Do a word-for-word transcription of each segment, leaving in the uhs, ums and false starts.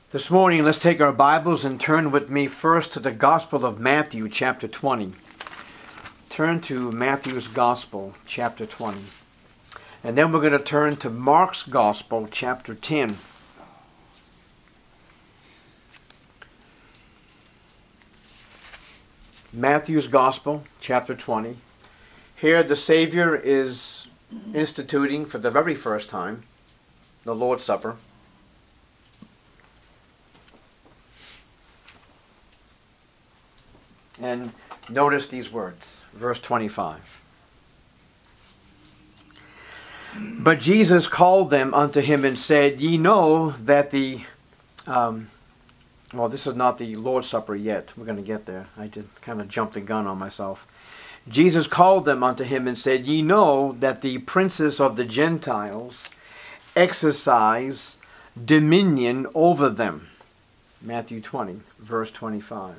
This morning, let's take our Bibles and turn with me first to the Gospel of Matthew, chapter twenty. Turn to Matthew's Gospel, chapter twenty. And then we're going to turn to Mark's Gospel, chapter ten. Matthew's Gospel, chapter twenty. Here the Savior is instituting for the very first time the Lord's Supper. And notice these words, verse twenty-five. But Jesus called them unto him and said, Ye know that the, um, well, this is not the Lord's Supper yet. We're going to get there. I did kind of jump the gun on myself. Jesus called them unto him and said, Ye know that the princes of the Gentiles exercise dominion over them. Matthew twenty, verse twenty-five.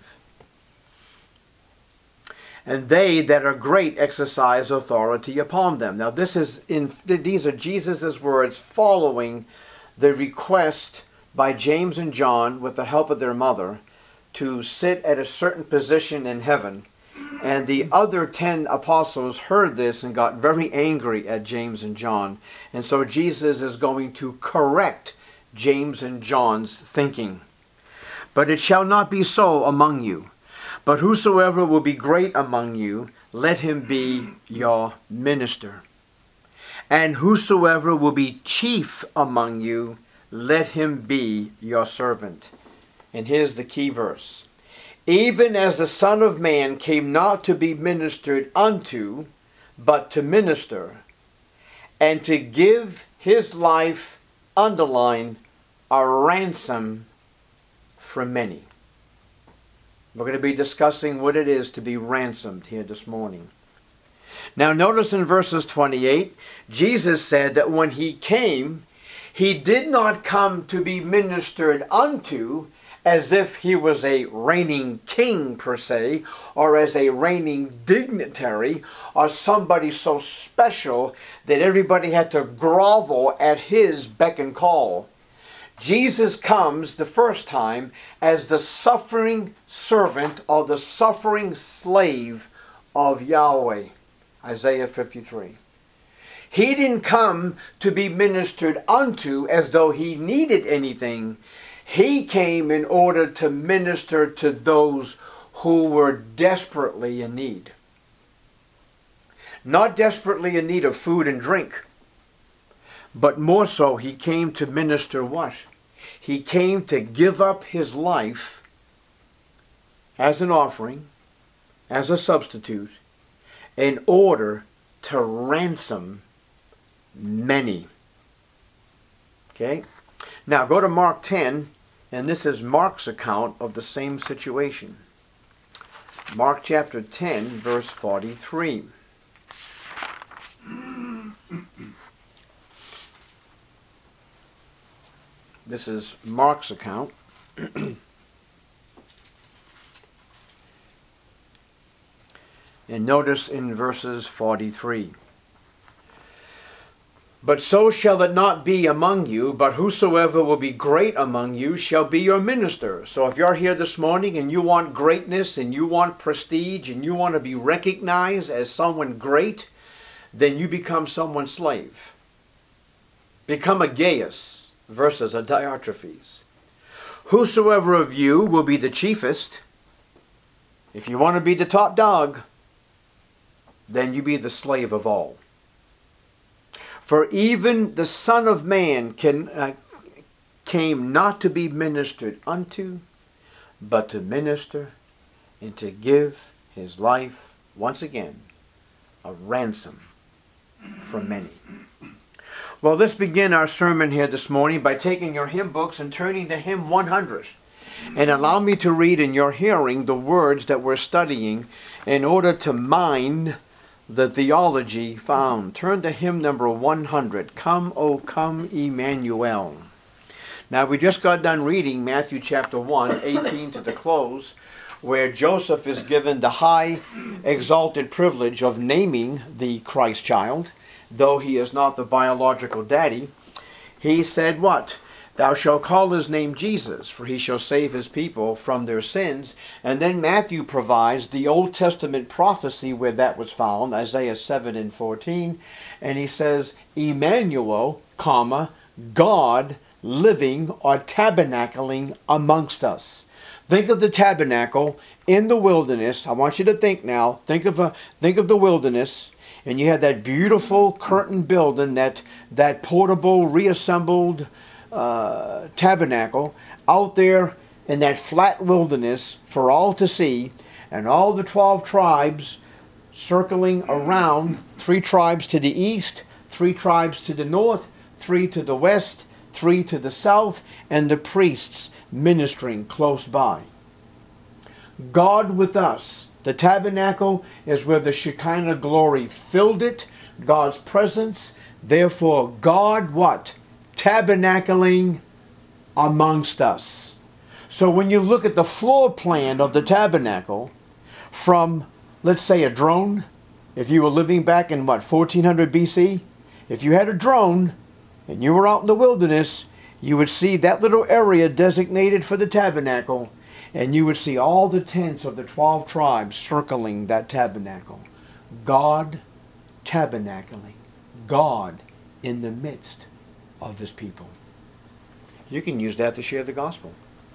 And they that are great exercise authority upon them. Now this is in these are Jesus' words following the request by James and John with the help of their mother to sit at a certain position in heaven. And the other ten apostles heard this and got very angry at James and John. And so Jesus is going to correct James and John's thinking. But it shall not be so among you. But whosoever will be great among you, let him be your minister. And whosoever will be chief among you, let him be your servant. And here's the key verse. Even as the Son of Man came not to be ministered unto, but to minister, and to give his life, underline, a ransom for many. We're going to be discussing what it is to be ransomed here this morning. Now notice in verses twenty-eight, Jesus said that when he came, he did not come to be ministered unto as if he was a reigning king per se, or as a reigning dignitary, or somebody so special that everybody had to grovel at his beck and call. Jesus comes the first time as the suffering servant or the suffering slave of Yahweh. Isaiah fifty-three. He didn't come to be ministered unto as though he needed anything. He came in order to minister to those who were desperately in need. Not desperately in need of food and drink. But more so, he came to minister what? He came to give up his life as an offering, as a substitute, in order to ransom many. Okay? Now go to Mark ten, and this is Mark's account of the same situation. Mark chapter ten, verse forty-three. This is Mark's account. And notice in verses forty-three. But so shall it not be among you, but whosoever will be great among you shall be your minister. So if you're here this morning and you want greatness and you want prestige and you want to be recognized as someone great, then you become someone's slave. Become a Gaius versus a Diotrephes. Whosoever of you will be the chiefest, if you want to be the top dog, then you be the slave of all. For even the Son of Man can, uh, came not to be ministered unto, but to minister and to give his life, once again, a ransom for many. Well, let's begin our sermon here this morning by taking your hymn books and turning to hymn one hundred. And allow me to read in your hearing the words that we're studying in order to mine the theology found. Turn to hymn number one hundred. Come, O come, Emmanuel. Now, we just got done reading Matthew chapter one, eighteen to the close, where Joseph is given the high exalted privilege of naming the Christ child, though he is not the biological daddy. He said what? Thou shalt call his name Jesus, for he shall save his people from their sins. And then Matthew provides the Old Testament prophecy where that was found, Isaiah seven and fourteen. And he says, Emmanuel, comma, God living or tabernacling amongst us. Think of the tabernacle in the wilderness. I want you to think now. Think of a think of the wilderness, and you had that beautiful curtain building, that that portable, reassembled uh, tabernacle out there in that flat wilderness for all to see, and all the twelve tribes circling around. Three tribes to the east, three tribes to the north, three to the west, three to the south, and the priests ministering close by. God with us. The tabernacle is where the Shekinah glory filled it, God's presence. Therefore, God what? Tabernacling amongst us. So when you look at the floor plan of the tabernacle from, let's say, a drone, if you were living back in what, fourteen hundred B C, if you had a drone and you were out in the wilderness, you would see that little area designated for the tabernacle, and you would see all the tents of the twelve tribes circling that tabernacle. God tabernacling. God in the midst of his people. You can use that to share the gospel.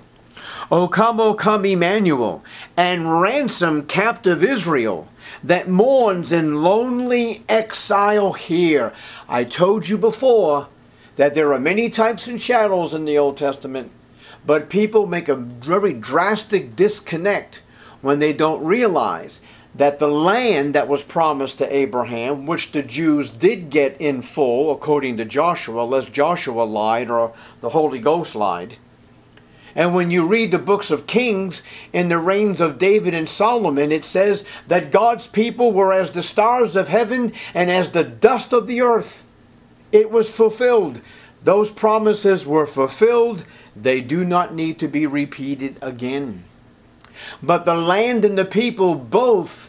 O come, O come, Emmanuel, and ransom captive Israel that mourns in lonely exile here. I told you before that there are many types and shadows in the Old Testament, but people make a very drastic disconnect when they don't realize that the land that was promised to Abraham, which the Jews did get in full, according to Joshua, unless Joshua lied or the Holy Ghost lied. And when you read the books of Kings, in the reigns of David and Solomon, it says that God's people were as the stars of heaven and as the dust of the earth. It was fulfilled. Those promises were fulfilled. They do not need to be repeated again. But the land and the people both,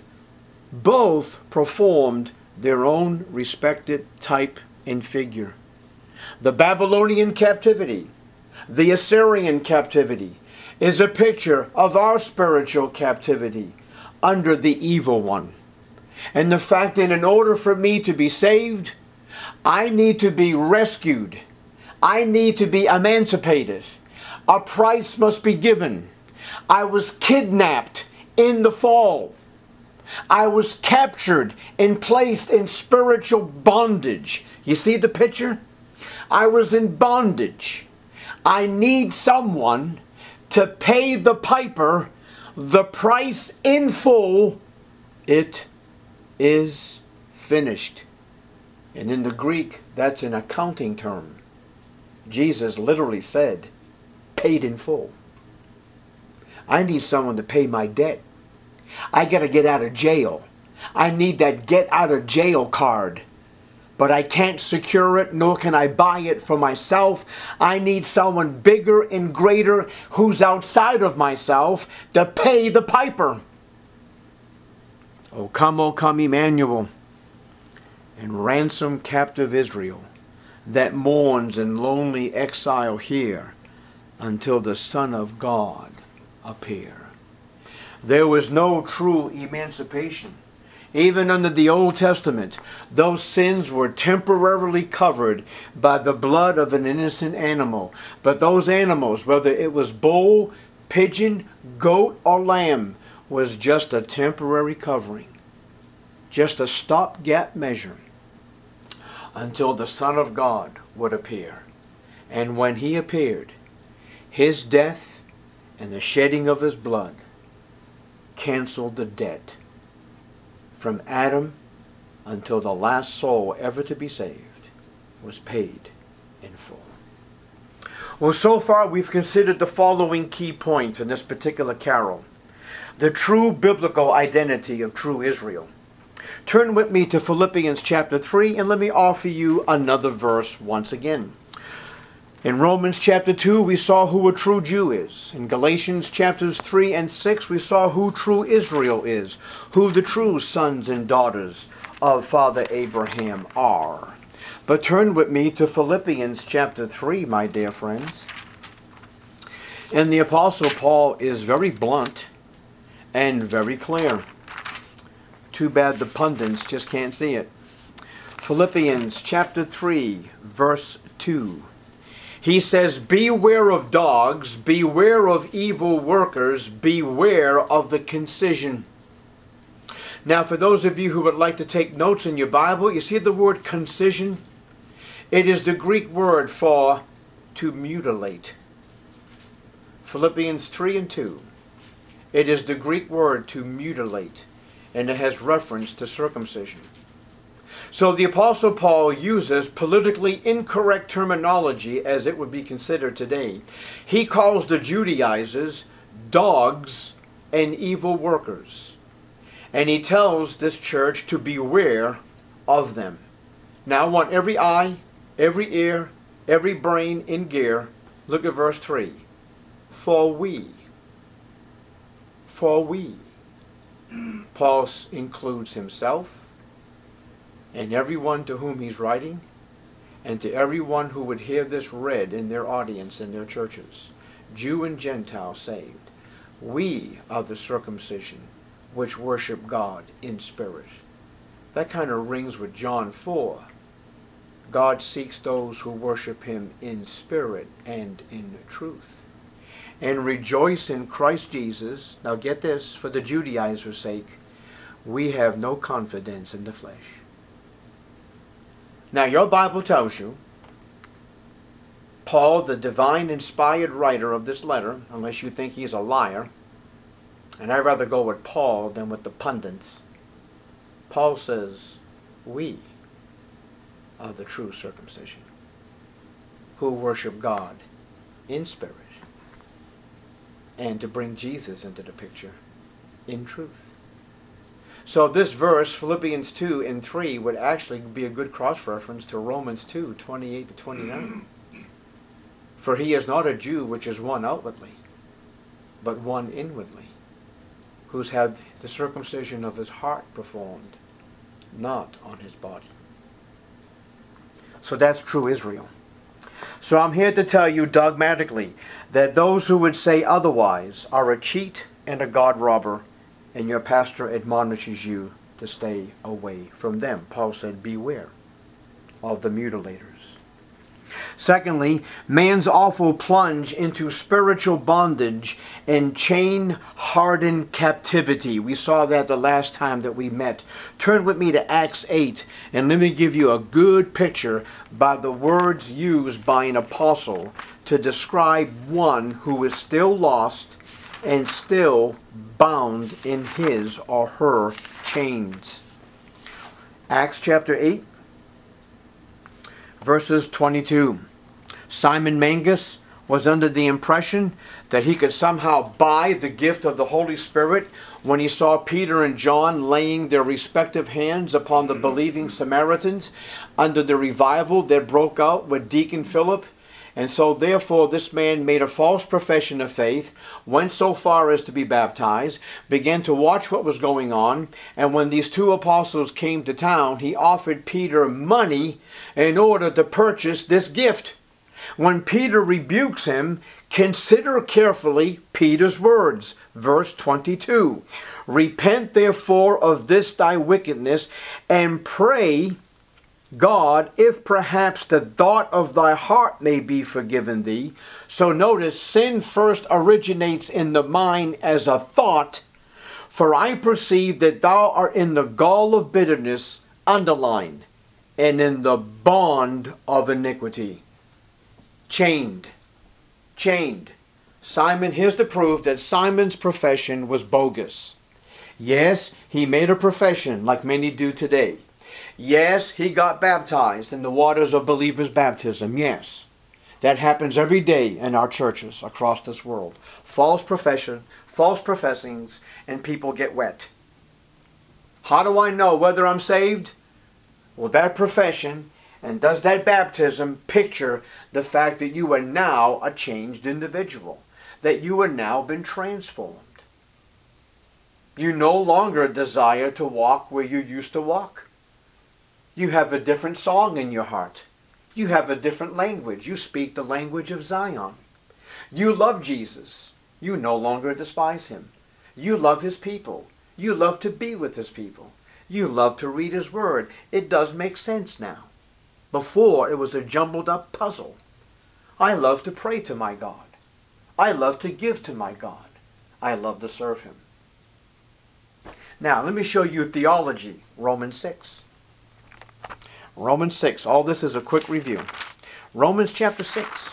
both performed their own respected type and figure. The Babylonian captivity, the Assyrian captivity, is a picture of our spiritual captivity under the evil one. And the fact that in order for me to be saved, I need to be rescued. I need to be emancipated. A price must be given. I was kidnapped in the fall. I was captured and placed in spiritual bondage. You see the picture? I was in bondage. I need someone to pay the piper the price in full. It is finished. And in the Greek, that's an accounting term. Jesus literally said, paid in full. I need someone to pay my debt. I got to get out of jail. I need that get out of jail card. But I can't secure it, nor can I buy it for myself. I need someone bigger and greater who's outside of myself to pay the piper. O come, O come, Emmanuel, and ransom captive Israel that mourns in lonely exile here until the Son of God appear. There was no true emancipation. Even under the Old Testament, those sins were temporarily covered by the blood of an innocent animal. But those animals, whether it was bull, pigeon, goat, or lamb, was just a temporary covering. Just a stopgap measure until the Son of God would appear. And when he appeared, his death and the shedding of his blood canceled the debt from Adam until the last soul ever to be saved was paid in full. Well, so far we've considered the following key points in this particular carol. The true biblical identity of true Israel. Turn with me to Philippians chapter three, and let me offer you another verse once again. In Romans chapter two, we saw who a true Jew is. In Galatians chapters three and six, we saw who true Israel is, who the true sons and daughters of Father Abraham are. But turn with me to Philippians chapter three, my dear friends. And the Apostle Paul is very blunt and very clear. Too bad the pundits just can't see it. Philippians chapter three, verse two. He says, beware of dogs, beware of evil workers, beware of the concision. Now, for those of you who would like to take notes in your Bible, you see the word concision? It is the Greek word for to mutilate. Philippians three and two. It is the Greek word to mutilate, and it has reference to circumcision. So the Apostle Paul uses politically incorrect terminology as it would be considered today. He calls the Judaizers dogs and evil workers. And he tells this church to beware of them. Now I want every eye, every ear, every brain in gear. Look at verse three. For we, for we. Paul includes himself and everyone to whom he's writing, and to everyone who would hear this read in their audience in their churches, Jew and Gentile saved. We are the circumcision which worship God in spirit. That kind of rings with John four. God seeks those who worship him in spirit and in truth. And rejoice in Christ Jesus. Now get this, for the Judaizers' sake, we have no confidence in the flesh. Now your Bible tells you, Paul, the divine inspired writer of this letter, unless you think he's a liar, and I'd rather go with Paul than with the pundits, Paul says, we are the true circumcision, who worship God in spirit, and to bring Jesus into the picture in truth. So this verse, Philippians two and three, would actually be a good cross-reference to Romans two, twenty-eight to twenty-nine. For he is not a Jew which is one outwardly, but one inwardly, who's had the circumcision of his heart performed, not on his body. So that's true Israel. So I'm here to tell you dogmatically that those who would say otherwise are a cheat and a God robber, and your pastor admonishes you to stay away from them. Paul said, beware of the mutilators. Secondly, man's awful plunge into spiritual bondage and chain-hardened captivity. We saw that the last time that we met. Turn with me to Acts eight, and let me give you a good picture by the words used by an apostle to describe one who is still lost and still bound in his or her chains. Acts chapter eight, verses twenty-two. Simon Magus was under the impression that he could somehow buy the gift of the Holy Spirit when he saw Peter and John laying their respective hands upon the believing Samaritans under the revival that broke out with Deacon Philip. And so therefore this man made a false profession of faith, went so far as to be baptized, began to watch what was going on, and when these two apostles came to town, he offered Peter money in order to purchase this gift. When Peter rebukes him, consider carefully Peter's words. Verse twenty-two. Repent therefore of this thy wickedness, and pray God, if perhaps the thought of thy heart may be forgiven thee. So notice, sin first originates in the mind as a thought. For I perceive that thou art in the gall of bitterness, underlined, and in the bond of iniquity. Chained. Chained. Simon, here's the proof that Simon's profession was bogus. Yes, he made a profession like many do today. Yes, he got baptized in the waters of believers' baptism. Yes, that happens every day in our churches across this world. False profession, false professings, and people get wet. How do I know whether I'm saved? Well, that profession and does that baptism picture the fact that you are now a changed individual, that you are now been transformed. You no longer desire to walk where you used to walk. You have a different song in your heart. You have a different language. You speak the language of Zion. You love Jesus. You no longer despise him. You love his people. You love to be with his people. You love to read his word. It does make sense now. Before, it was a jumbled up puzzle. I love to pray to my God. I love to give to my God. I love to serve him. Now, let me show you theology, Romans six. Romans six. All this is a quick review. Romans chapter six.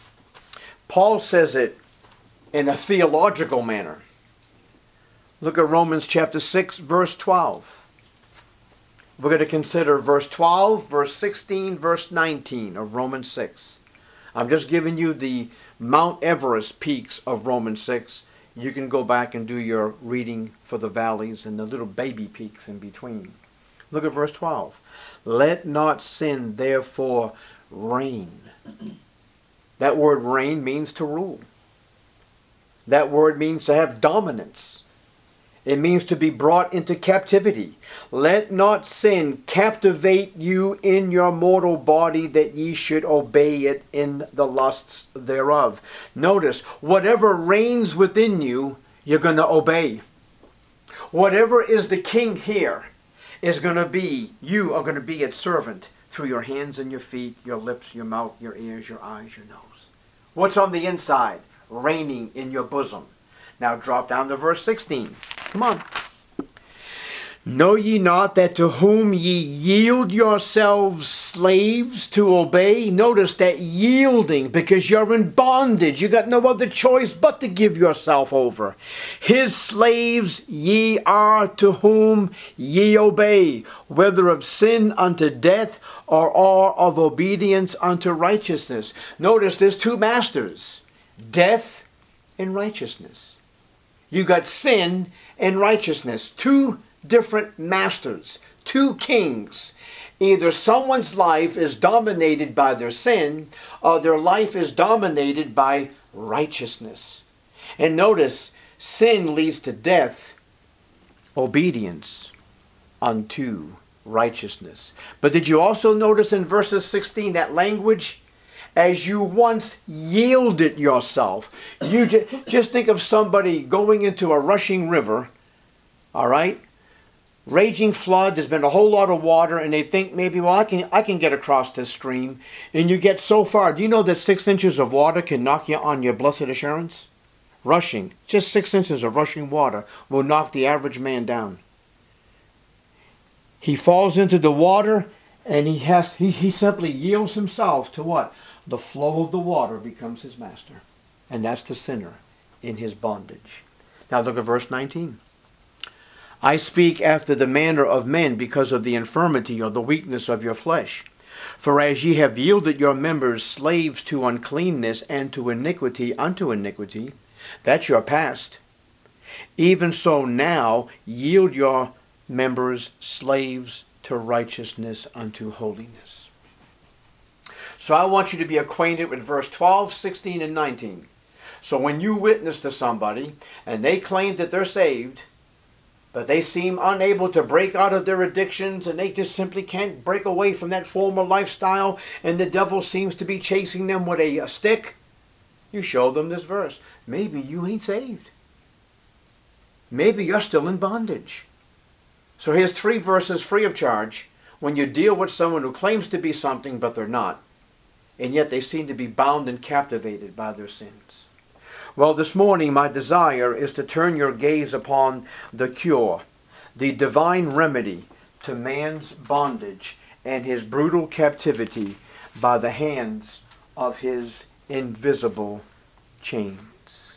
Paul says it in a theological manner. Look at Romans chapter six, verse twelve. We're going to consider verse twelve, verse sixteen, verse nineteen of Romans six. I'm just giving you the Mount Everest peaks of Romans six. You can go back and do your reading for the valleys and the little baby peaks in between. Look at verse twelve. Let not sin therefore reign. That word reign means to rule. That word means to have dominance. It means to be brought into captivity. Let not sin captivate you in your mortal body, that ye should obey it in the lusts thereof. Notice, whatever reigns within you, you're going to obey. Whatever is the king here is going to be, you are going to be its servant through your hands and your feet, your lips, your mouth, your ears, your eyes, your nose. What's on the inside? Reigning in your bosom. Now drop down to verse sixteen. Come on. Know ye not that to whom ye yield yourselves slaves to obey? Notice that yielding, because you're in bondage. You got no other choice but to give yourself over. His slaves ye are to whom ye obey, whether of sin unto death or, or of obedience unto righteousness. Notice there's two masters, death and righteousness. You got sin and righteousness, two different masters, two kings. Either someone's life is dominated by their sin, or their life is dominated by righteousness. And notice, sin leads to death, obedience unto righteousness. But did you also notice in verses sixteen that language? As you once yielded yourself. You just think of somebody going into a rushing river, all right? Raging flood, there's been a whole lot of water, and they think maybe, well, I can, I can get across this stream. And you get so far. Do you know that six inches of water can knock you on your blessed assurance? Rushing. Just six inches of rushing water will knock the average man down. He falls into the water, and he has he, he simply yields himself to what? The flow of the water becomes his master. And that's the sinner in his bondage. Now look at verse nineteen. I speak after the manner of men because of the infirmity or the weakness of your flesh. For as ye have yielded your members slaves to uncleanness and to iniquity unto iniquity, that's your past. Even so now yield your members slaves to righteousness unto holiness. So I want you to be acquainted with verse twelve, sixteen, and nineteen. So when you witness to somebody and they claim that they're saved, but they seem unable to break out of their addictions and they just simply can't break away from that former lifestyle, and the devil seems to be chasing them with a, a stick, you show them this verse. Maybe you ain't saved. Maybe you're still in bondage. So here's three verses free of charge when you deal with someone who claims to be something but they're not, and yet they seem to be bound and captivated by their sins. Well, this morning my desire is to turn your gaze upon the cure, the divine remedy to man's bondage and his brutal captivity by the hands of his invisible chains.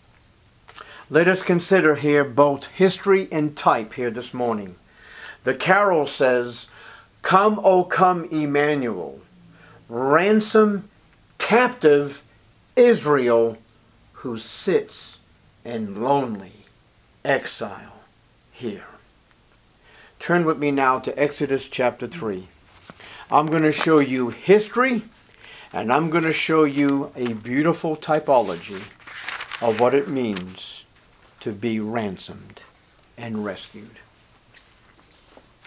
Let us consider here both history and type here this morning. The carol says, "Come, O come, Emmanuel, ransom captive Israel, who sits in lonely exile here." Turn with me now to Exodus chapter three. I'm going to show you history, and I'm going to show you a beautiful typology of what it means to be ransomed and rescued.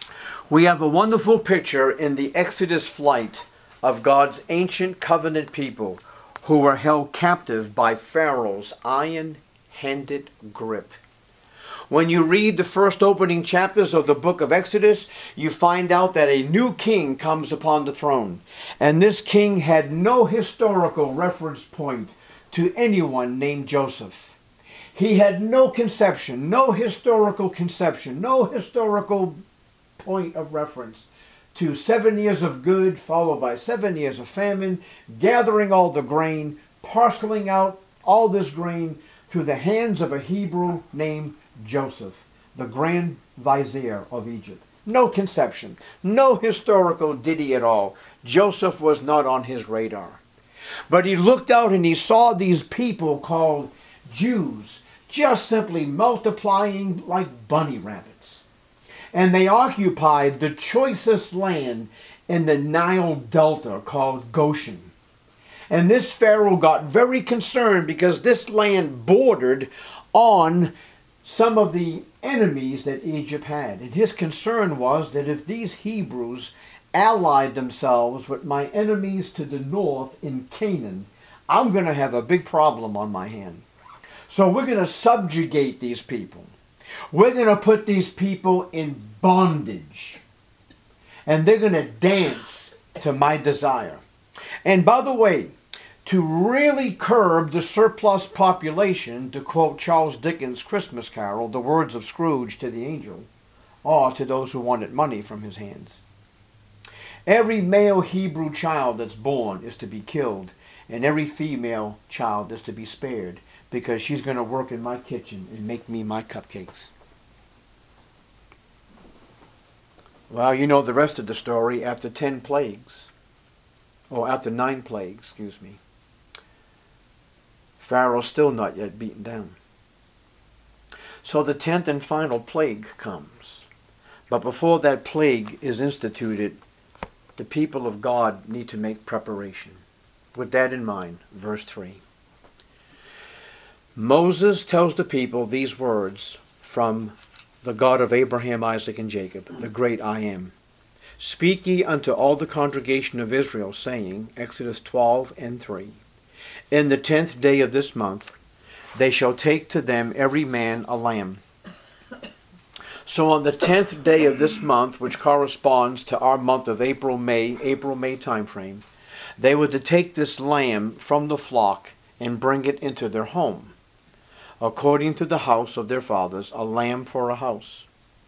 We have a wonderful picture in the Exodus flight of God's ancient covenant people who were held captive by Pharaoh's iron-handed grip. When you read the first opening chapters of the book of Exodus, you find out that a new king comes upon the throne. And this king had no historical reference point to anyone named Joseph. He had no conception, no historical conception, no historical point of reference to seven years of good followed by seven years of famine, gathering all the grain, parceling out all this grain through the hands of a Hebrew named Joseph, the Grand Vizier of Egypt. No conception, no historical ditty at all. Joseph was not on his radar. But he looked out and he saw these people called Jews just simply multiplying like bunny rabbits. And they occupied the choicest land in the Nile Delta called Goshen. And this Pharaoh got very concerned because this land bordered on some of the enemies that Egypt had. And his concern was that if these Hebrews allied themselves with my enemies to the north in Canaan, I'm going to have a big problem on my hand. So we're going to subjugate these people. We're going to put these people in bondage. And they're going to dance to my desire. And by the way, to really curb the surplus population, to quote Charles Dickens' Christmas Carol, the words of Scrooge to the angel, or to those who wanted money from his hands. Every male Hebrew child that's born is to be killed, and every female child is to be spared, because she's going to work in my kitchen and make me my cupcakes. Well, you know the rest of the story. After ten plagues, or after nine plagues, excuse me, Pharaoh's still not yet beaten down. So the tenth and final plague comes. But before that plague is instituted, the people of God need to make preparation. With that in mind, verse three. Moses tells the people these words from the God of Abraham, Isaac, and Jacob, the great I Am. Speak ye unto all the congregation of Israel, saying, Exodus twelve and three, in the tenth day of this month, they shall take to them every man a lamb. So on the tenth day of this month, which corresponds to our month of April, May, April-May time frame, they were to take this lamb from the flock and bring it into their home, according to the house of their fathers, a lamb for a house.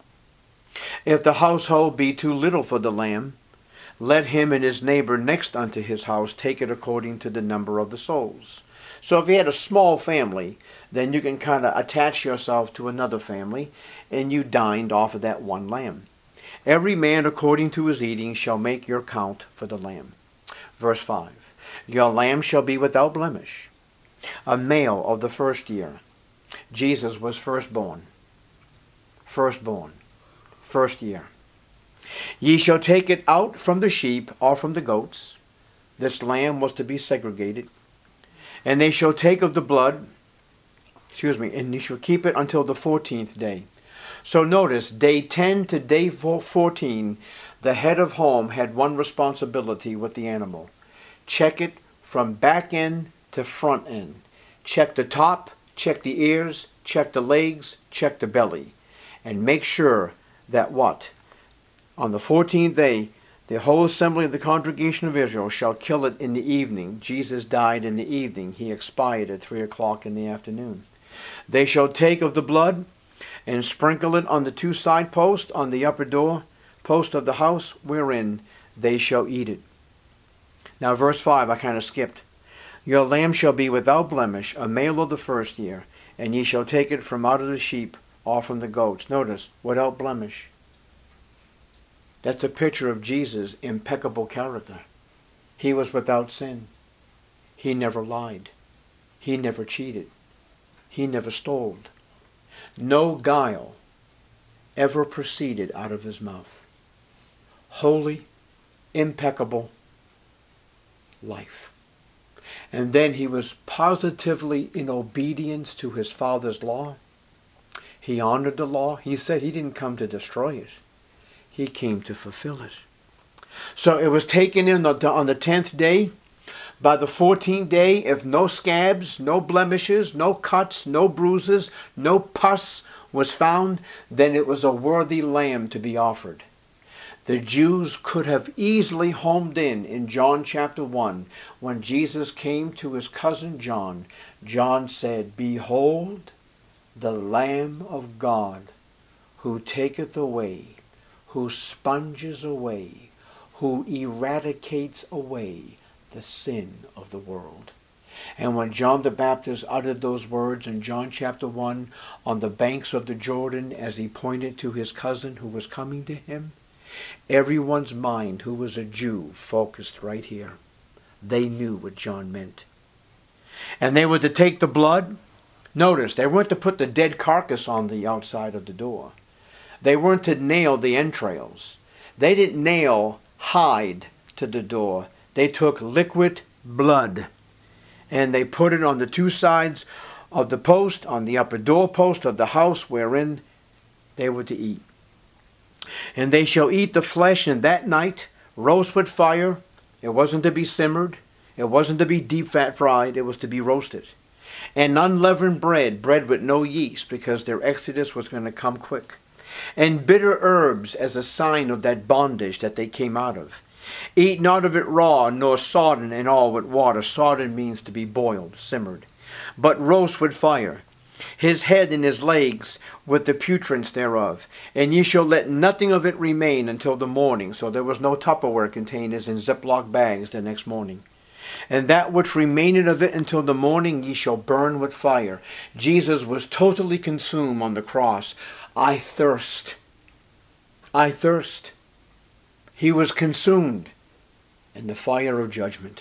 If the household be too little for the lamb, let him and his neighbor next unto his house take it according to the number of the souls. So if you had a small family, then you can kind of attach yourself to another family, and you dined off of that one lamb. Every man according to his eating shall make your count for the lamb. Verse five. Your lamb shall be without blemish, a male of the first year. Jesus was firstborn. Firstborn. First year. Ye shall take it out from the sheep or from the goats. This lamb was to be segregated. And they shall take of the blood, excuse me, and ye shall keep it until the fourteenth day. So notice, day ten to day fourteen, the head of home had one responsibility with the animal. Check it from back end to front end. Check the top, check the ears, check the legs, check the belly. And make sure that what? On the fourteenth day, the whole assembly of the congregation of Israel shall kill it in the evening. Jesus died in the evening. He expired at three o'clock in the afternoon. They shall take of the blood and sprinkle it on the two side posts on the upper door post of the house wherein they shall eat it. Now verse five, I kind of skipped. Your lamb shall be without blemish, a male of the first year, and ye shall take it from out of the sheep or from the goats. Notice, without blemish. That's a picture of Jesus' impeccable character. He was without sin. He never lied. He never cheated. He never stole. No guile ever proceeded out of his mouth. Holy, impeccable life. And then he was positively in obedience to his Father's law. He honored the law. He said he didn't come to destroy it. He came to fulfill it. So it was taken in the, on the tenth day. By the fourteenth day, if no scabs, no blemishes, no cuts, no bruises, no pus was found, then it was a worthy lamb to be offered. The Jews could have easily homed in in John chapter one. When Jesus came to his cousin John, John said, "Behold, the Lamb of God, who taketh away, who sponges away, who eradicates away the sin of the world." And when John the Baptist uttered those words in John chapter one on the banks of the Jordan as he pointed to his cousin who was coming to him, everyone's mind who was a Jew focused right here. They knew what John meant. And they were to take the blood. Notice, they weren't to put the dead carcass on the outside of the door. They weren't to nail the entrails. They didn't nail hide to the door. They took liquid blood and they put it on the two sides of the post, on the upper doorpost of the house wherein they were to eat. And they shall eat the flesh in that night, roast with fire. It wasn't to be simmered. It wasn't to be deep fat fried. It was to be roasted. And unleavened bread, bread with no yeast, because their exodus was going to come quick. And bitter herbs as a sign of that bondage that they came out of. Eat not of it raw, nor sodden and all with water. Sodden means to be boiled, simmered. But roast with fire. His head and his legs with the putrance thereof. And ye shall let nothing of it remain until the morning. So there was no Tupperware containers in Ziploc bags the next morning. And that which remained of it until the morning ye shall burn with fire. Jesus was totally consumed on the cross. I thirst. I thirst. He was consumed in the fire of judgment.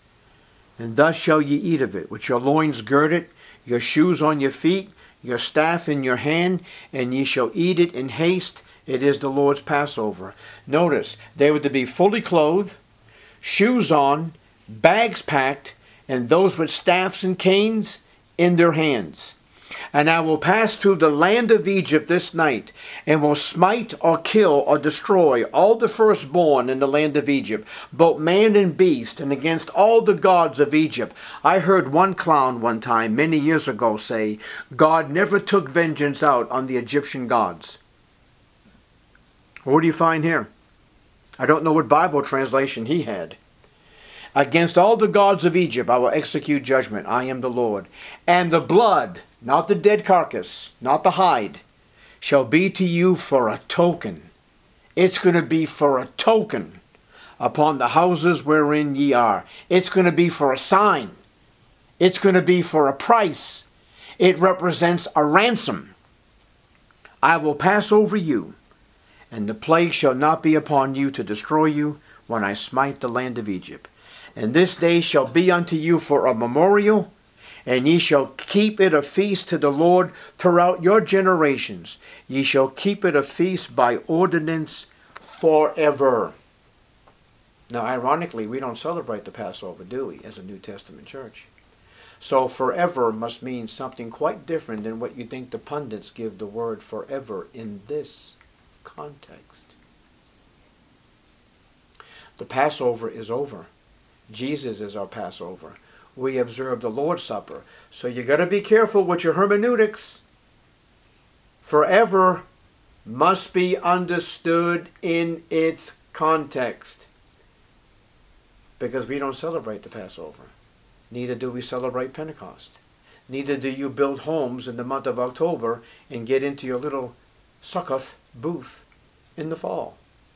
And thus shall ye eat of it, with your loins girded, your shoes on your feet, your staff in your hand, and ye shall eat it in haste. It is the Lord's Passover. Notice, they were to be fully clothed, shoes on, bags packed, and those with staffs and canes in their hands. And I will pass through the land of Egypt this night, and will smite or kill or destroy all the firstborn in the land of Egypt, both man and beast, and against all the gods of Egypt. I heard one clown one time, many years ago, say, God never took vengeance out on the Egyptian gods. What do you find here? I don't know what Bible translation he had. Against all the gods of Egypt I will execute judgment. I am the Lord. And the blood, not the dead carcass, not the hide, shall be to you for a token. It's going to be for a token upon the houses wherein ye are. It's going to be for a sign. It's going to be for a price. It represents a ransom. I will pass over you, and the plague shall not be upon you to destroy you when I smite the land of Egypt. And this day shall be unto you for a memorial, and ye shall keep it a feast to the Lord throughout your generations. Ye shall keep it a feast by ordinance forever. Now, ironically, we don't celebrate the Passover, do we, as a New Testament church? So forever must mean something quite different than what you think the pundits give the word forever in this context. The Passover is over. Jesus is our Passover. We observe the Lord's Supper. So you got to be careful with your hermeneutics. Forever must be understood in its context. Because we don't celebrate the Passover. Neither do we celebrate Pentecost. Neither do you build homes in the month of October and get into your little Succoth booth in the fall.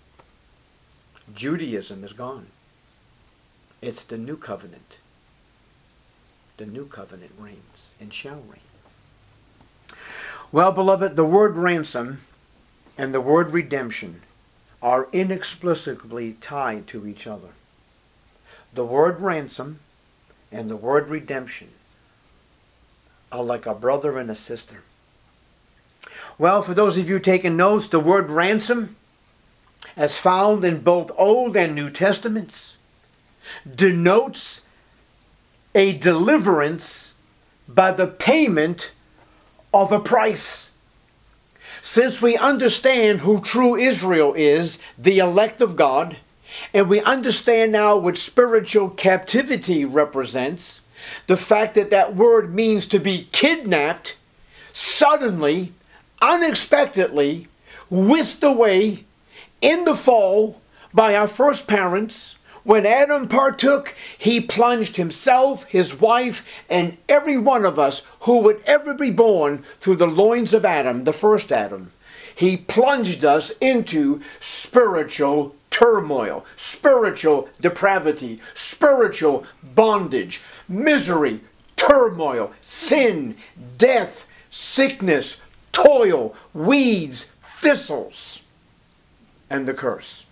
Judaism is gone. It's the new covenant. The new covenant reigns and shall reign. Well, beloved, the word ransom and the word redemption are inexplicably tied to each other. The word ransom and the word redemption are like a brother and a sister. Well, for those of you taking notes, the word ransom, as found in both Old and New Testaments, denotes a deliverance by the payment of a price. Since we understand who true Israel is, the elect of God, and we understand now what spiritual captivity represents, the fact that that word means to be kidnapped, suddenly, unexpectedly, whisked away in the fall by our first parents. When Adam partook, he plunged himself, his wife, and every one of us who would ever be born through the loins of Adam, the first Adam. He plunged us into spiritual turmoil, spiritual depravity, spiritual bondage, misery, turmoil, sin, death, sickness, toil, weeds, thistles, and the curse.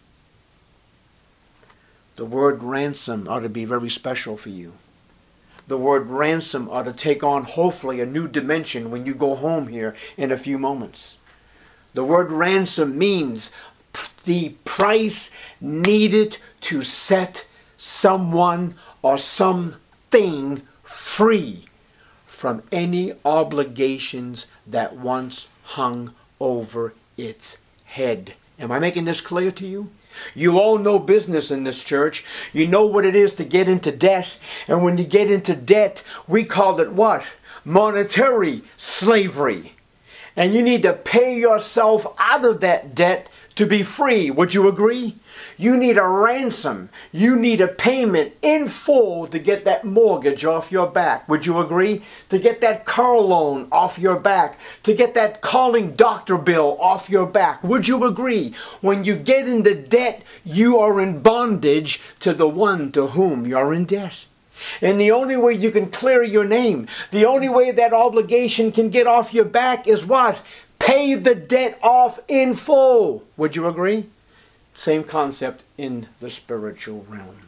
The word ransom ought to be very special for you. The word ransom ought to take on, hopefully, a new dimension when you go home here in a few moments. The word ransom means the price needed to set someone or something free from any obligations that once hung over its head. Am I making this clear to you? You all know business in this church. You know what it is to get into debt. And when you get into debt, we call it what? Monetary slavery. And you need to pay yourself out of that debt to be free. Would you agree? You need a ransom. You need a payment in full to get that mortgage off your back. Would you agree? To get that car loan off your back. To get that calling doctor bill off your back. Would you agree? When you get into debt, you are in bondage to the one to whom you're in debt. And the only way you can clear your name, the only way that obligation can get off your back is what? Pay the debt off in full. Would you agree? Same concept in the spiritual realm.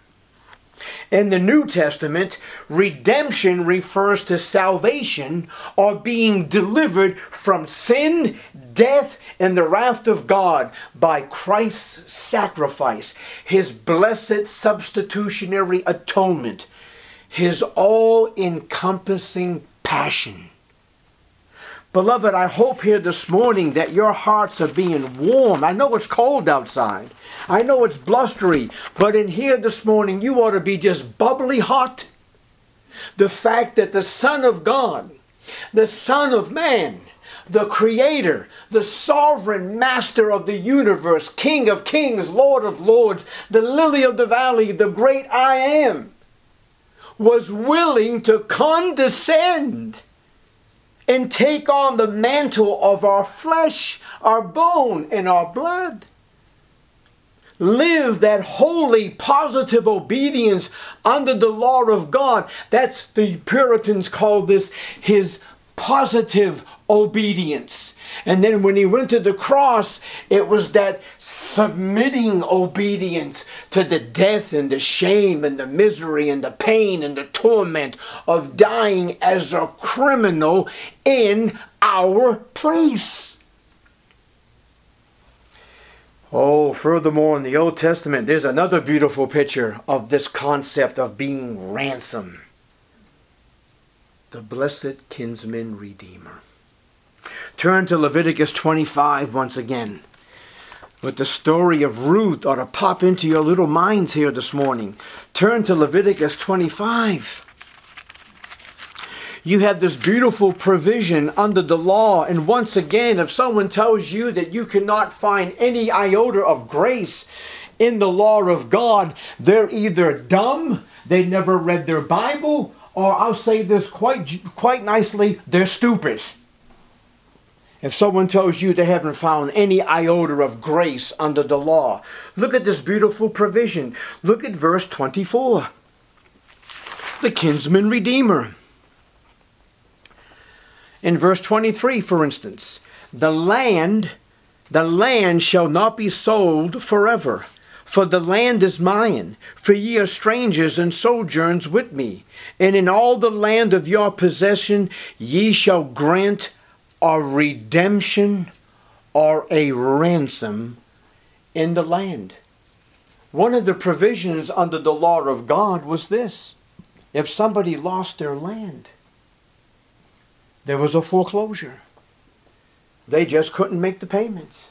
In the New Testament, redemption refers to salvation or being delivered from sin, death, and the wrath of God by Christ's sacrifice, His blessed substitutionary atonement, His all-encompassing passion. Beloved, I hope here this morning that your hearts are being warm. I know it's cold outside. I know it's blustery. But in here this morning, you ought to be just bubbly hot. The fact that the Son of God, the Son of Man, the Creator, the sovereign Master of the universe, King of kings, Lord of lords, the lily of the valley, the great I Am, was willing to condescend and take on the mantle of our flesh, our bone, and our blood. Live that holy, positive obedience under the law of God. That's, the Puritans call this His positive obedience. And then when He went to the cross, it was that submitting obedience to the death and the shame and the misery and the pain and the torment of dying as a criminal in our place. Oh, furthermore, in the Old Testament, there's another beautiful picture of this concept of being ransomed. The blessed kinsman redeemer. Turn to Leviticus twenty-five once again. But the story of Ruth ought to pop into your little minds here this morning. Turn to Leviticus twenty-five. You have this beautiful provision under the law. And once again, if someone tells you that you cannot find any iota of grace in the law of God, they're either dumb, they never read their Bible, or I'll say this quite, quite nicely, they're stupid. If someone tells you they haven't found any iota of grace under the law, look at this beautiful provision. Look at verse twenty-four. The kinsman redeemer. In verse twenty-three, for instance, the land, the land shall not be sold forever, for the land is mine, for ye are strangers and sojourners with me, and in all the land of your possession ye shall grant a redemption or a ransom in the land. One of the provisions under the law of God was this: if somebody lost their land, there was a foreclosure. They just couldn't make the payments.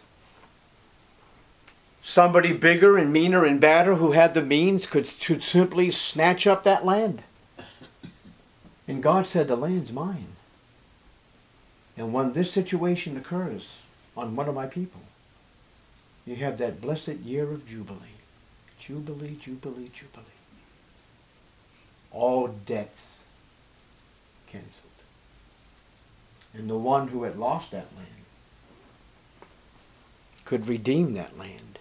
Somebody bigger and meaner and badder who had the means could, could simply snatch up that land. And God said, the land's mine. And when this situation occurs on one of my people, you have that blessed year of Jubilee. Jubilee, Jubilee, Jubilee. All debts canceled. And the one who had lost that land could redeem that land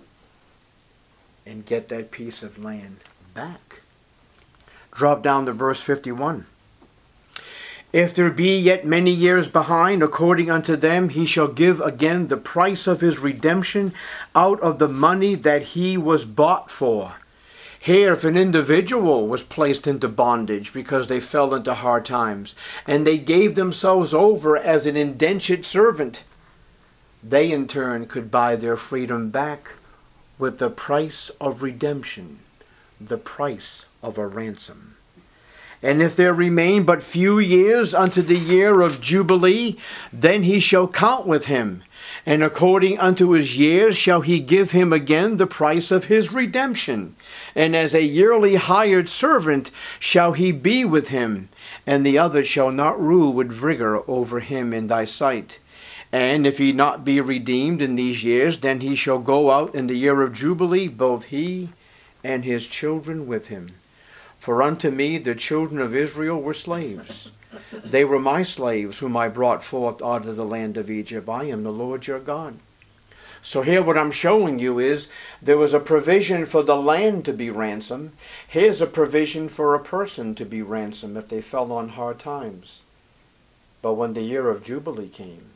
and get that piece of land back. Drop down to verse fifty-one. If there be yet many years behind, according unto them, he shall give again the price of his redemption out of the money that he was bought for. Here, if an individual was placed into bondage because they fell into hard times, and they gave themselves over as an indentured servant, they in turn could buy their freedom back with the price of redemption, the price of a ransom. And if there remain but few years unto the year of Jubilee, then he shall count with him, and according unto his years shall he give him again the price of his redemption. And as a yearly hired servant shall he be with him, and the other shall not rule with vigor over him in thy sight. And if he not be redeemed in these years, then he shall go out in the year of Jubilee, both he and his children with him. For unto me the children of Israel were slaves. They were my slaves whom I brought forth out of the land of Egypt. I am the Lord your God. So here what I'm showing you is there was a provision for the land to be ransomed. Here's a provision for a person to be ransomed if they fell on hard times. But when the year of Jubilee came,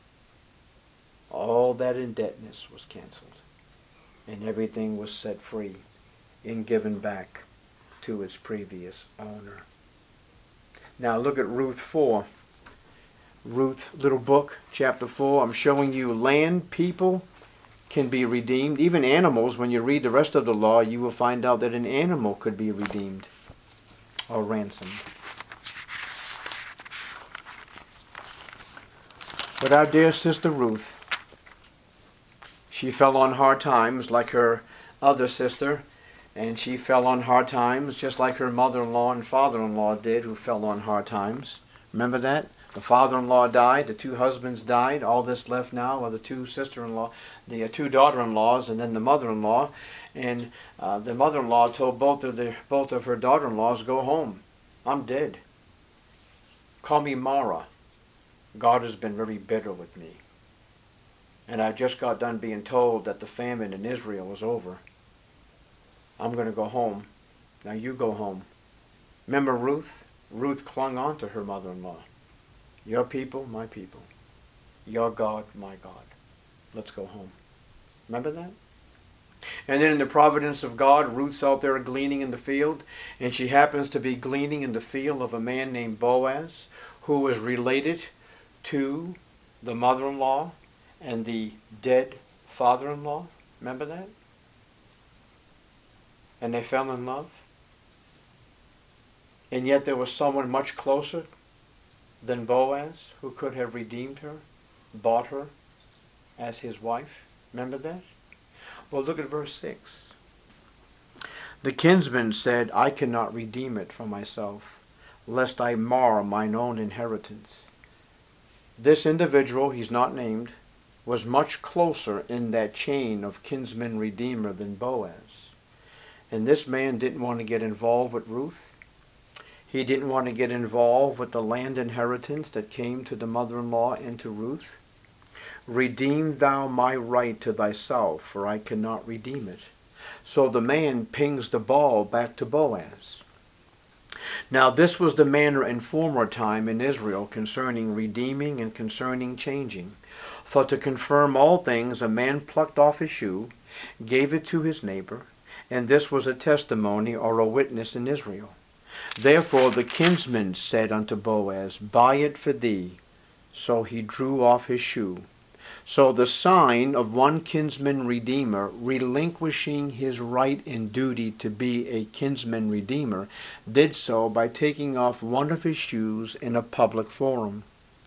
all that indebtedness was canceled. And everything was set free and given back to its previous owner. Now look at Ruth four. Ruth, little book, chapter four. I'm showing you land, people can be redeemed. Even animals, when you read the rest of the law, you will find out that an animal could be redeemed or ransomed. But our dear sister Ruth, she fell on hard times like her other sister. And she fell on hard times just like her mother-in-law and father-in-law did, who fell on hard times. Remember that? The father-in-law died, the two husbands died. All that's left now are the two sister-in-law, the uh, two daughter-in-laws, and then the mother-in-law. And uh, the mother-in-law told both of the both of her daughter-in-laws, "Go home. I'm dead. Call me Mara. God has been very bitter with me. And I just got done being told that the famine in Israel was over. I'm going to go home. Now you go home." Remember Ruth? Ruth clung on to her mother-in-law. Your people, my people. Your God, my God. Let's go home. Remember that? And then in the providence of God, Ruth's out there gleaning in the field, and she happens to be gleaning in the field of a man named Boaz, who was related to the mother-in-law and the dead father-in-law. Remember that? And they fell in love. And yet there was someone much closer than Boaz who could have redeemed her, bought her as his wife. Remember that? Well, look at verse six. The kinsman said, "I cannot redeem it for myself, lest I mar mine own inheritance." This individual, he's not named, was much closer in that chain of kinsman redeemer than Boaz. And this man didn't want to get involved with Ruth. He didn't want to get involved with the land inheritance that came to the mother-in-law and to Ruth. "Redeem thou my right to thyself, for I cannot redeem it." So the man pings the ball back to Boaz. Now this was the manner in former time in Israel concerning redeeming and concerning changing. For to confirm all things, a man plucked off his shoe, gave it to his neighbor, and this was a testimony or a witness in Israel. Therefore the kinsman said unto Boaz, "Buy it for thee." So he drew off his shoe. So the sign of one kinsman redeemer relinquishing his right and duty to be a kinsman redeemer did so by taking off one of his shoes in a public forum.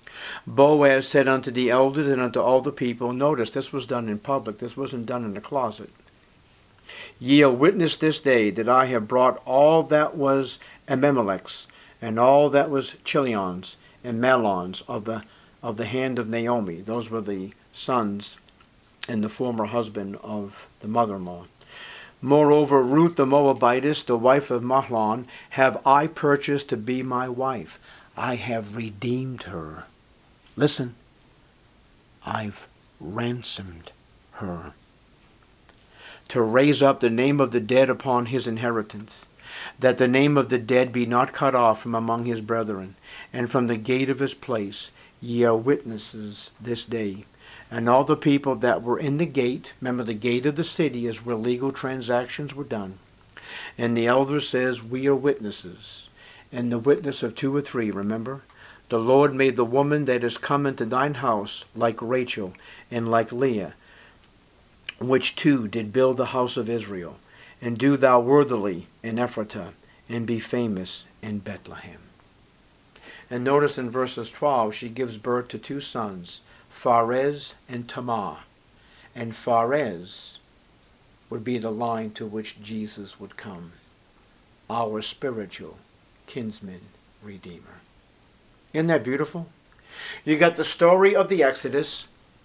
Boaz said unto the elders and unto all the people, notice this was done in public, this wasn't done in the closet. Ye are witness this day that I have brought all that was Abimelech's, and all that was Chilion's and Mahlon's of the of the hand of Naomi. Those were the sons and the former husband of the mother-in-law. Moreover, Ruth the Moabitess, the wife of Mahlon, have I purchased to be my wife. I have redeemed her. Listen, I've ransomed her, to raise up the name of the dead upon his inheritance, that the name of the dead be not cut off from among his brethren, and from the gate of his place ye are witnesses this day. And all the people that were in the gate, remember the gate of the city is where legal transactions were done. And the elder says, we are witnesses. And the witness of two or three, remember? The Lord made the woman that is come into thine house like Rachel and like Leah, which two did build the house of Israel. And do thou worthily in Ephratah, and be famous in Bethlehem. And notice in verses twelve, she gives birth to two sons, Pharez and Tamar. And Pharez would be the line to which Jesus would come, our spiritual kinsman redeemer. Isn't that beautiful? You got the story of the Exodus,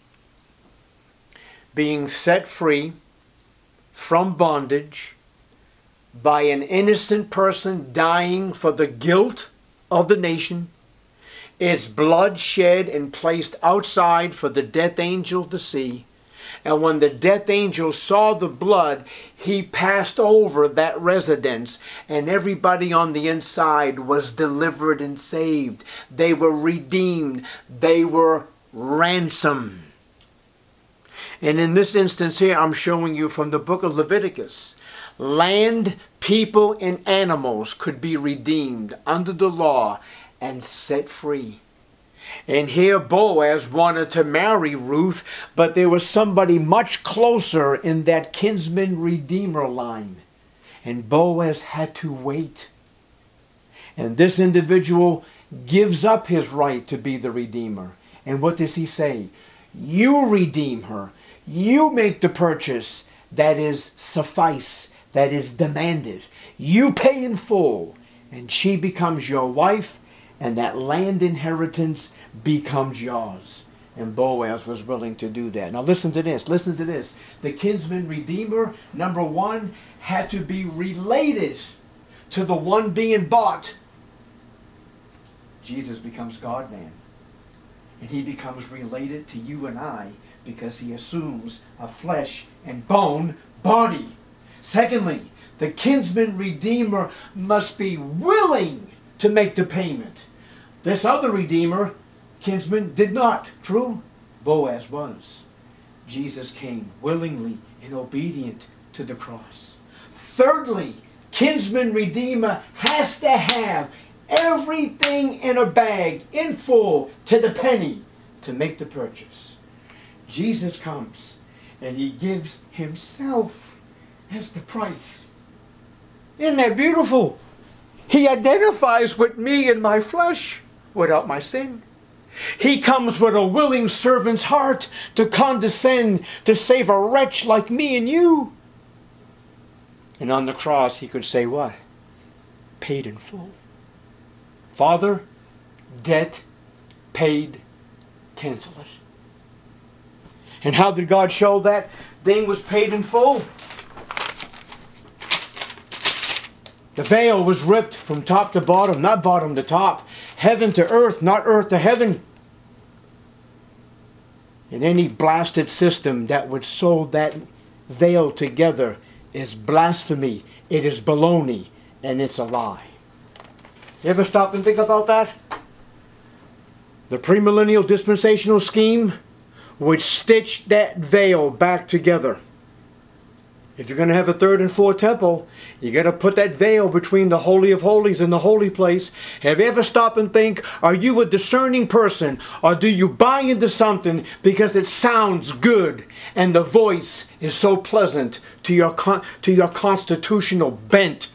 being set free from bondage by an innocent person dying for the guilt of the nation, its blood shed and placed outside for the death angel to see. And when the death angel saw the blood, he passed over that residence, and everybody on the inside was delivered and saved. They were redeemed. They were ransomed. And in this instance here, I'm showing you from the book of Leviticus, land, people, and animals could be redeemed under the law and set free. And here Boaz wanted to marry Ruth, but there was somebody much closer in that kinsman redeemer line. And Boaz had to wait. And this individual gives up his right to be the redeemer. And what does he say? You redeem her. You make the purchase that is suffice, that is demanded. You pay in full, and she becomes your wife, and that land inheritance becomes yours. And Boaz was willing to do that. Now listen to this, listen to this. The kinsman redeemer, number one, had to be related to the one being bought. Jesus becomes God-man. And he becomes related to you and I because he assumes a flesh and bone body. Secondly, the kinsman redeemer must be willing to make the payment. This other redeemer, kinsman, did not. True? Boaz was. Jesus came willingly and obedient to the cross. Thirdly, kinsman redeemer has to have everything in a bag, in full, to the penny, to make the purchase. Jesus comes and he gives himself as the price. Isn't that beautiful? He identifies with me in my flesh without my sin. He comes with a willing servant's heart to condescend to save a wretch like me and you. And on the cross he could say what? Paid in full. Father, debt paid, cancel it. And how did God show that thing was paid in full? The veil was ripped from top to bottom, not bottom to top. Heaven to earth, not earth to heaven. And any blasted system that would sew that veil together is blasphemy. It is baloney, and it's a lie. You ever stop and think about that? The premillennial dispensational scheme would stitch that veil back together. If you're going to have a third and fourth temple, you got to put that veil between the Holy of Holies and the holy place. Have you ever stopped and think, are you a discerning person, or do you buy into something because it sounds good and the voice is so pleasant to your con- to your constitutional bent?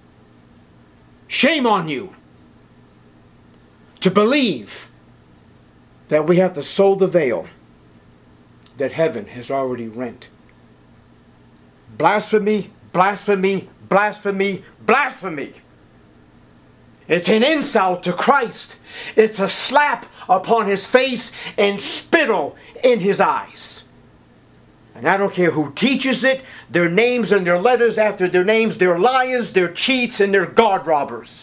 Shame on you to believe that we have to sew the veil that heaven has already rent. Blasphemy, blasphemy, blasphemy, blasphemy. It's an insult to Christ. It's a slap upon his face and spittle in his eyes. And I don't care who teaches it, their names and their letters after their names, they're liars, they're cheats, and they're God robbers.